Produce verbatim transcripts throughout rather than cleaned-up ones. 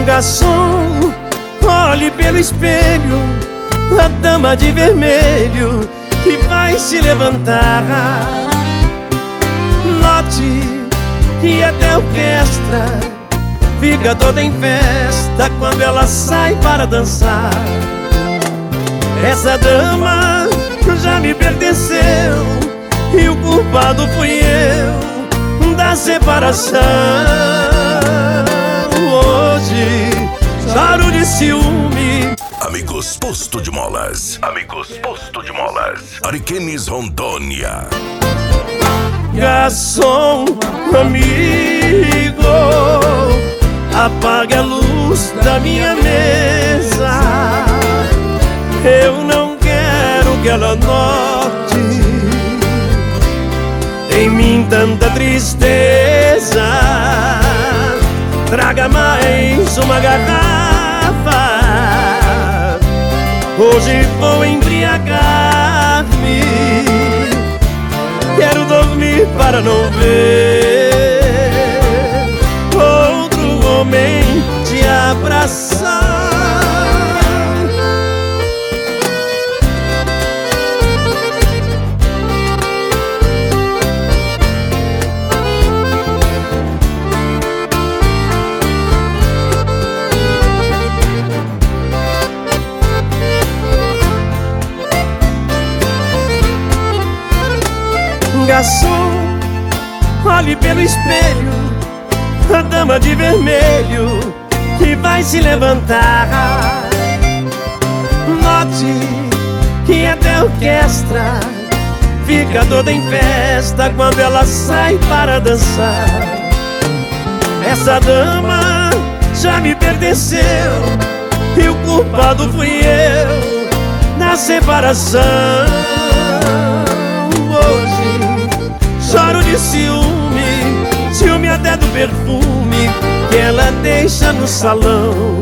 Garçom, olhe pelo espelho a dama de vermelho que vai se levantar. Note que até a orquestra fica toda em festa quando ela sai para dançar. Essa dama já me pertenceu e o culpado fui eu da separação. Hoje choro de ciúme. Amigos Posto de Molas. Amigos Posto de Molas. Ariquemes, Rondônia. Garçom, amigo, apague a luz da minha mesa. Eu não quero que ela note em mim tanta tristeza. Traga mais uma garrafa. Hoje vou embriagar-me. Quero dormir para não ver outro homem te abraçar. Garçom, olhe pelo espelho a dama de vermelho que vai se levantar. Note que até a orquestra fica toda em festa quando ela sai para dançar. Essa dama já me pertenceu e o culpado fui eu na separação. Hoje choro de ciúme, ciúme até do perfume que ela deixa no salão.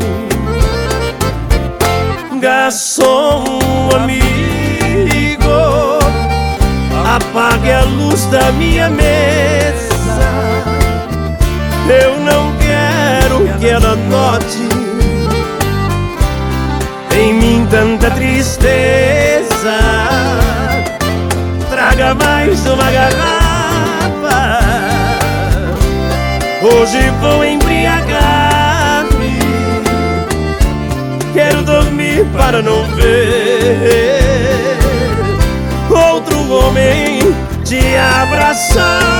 Garçom, amigo, apague a luz da minha mesa. Eu não quero que ela note em mim tanta tristeza. Traga mais uma garrafa. Hoje vou embriagar-me. Quero dormir para não ver outro homem te abraçar.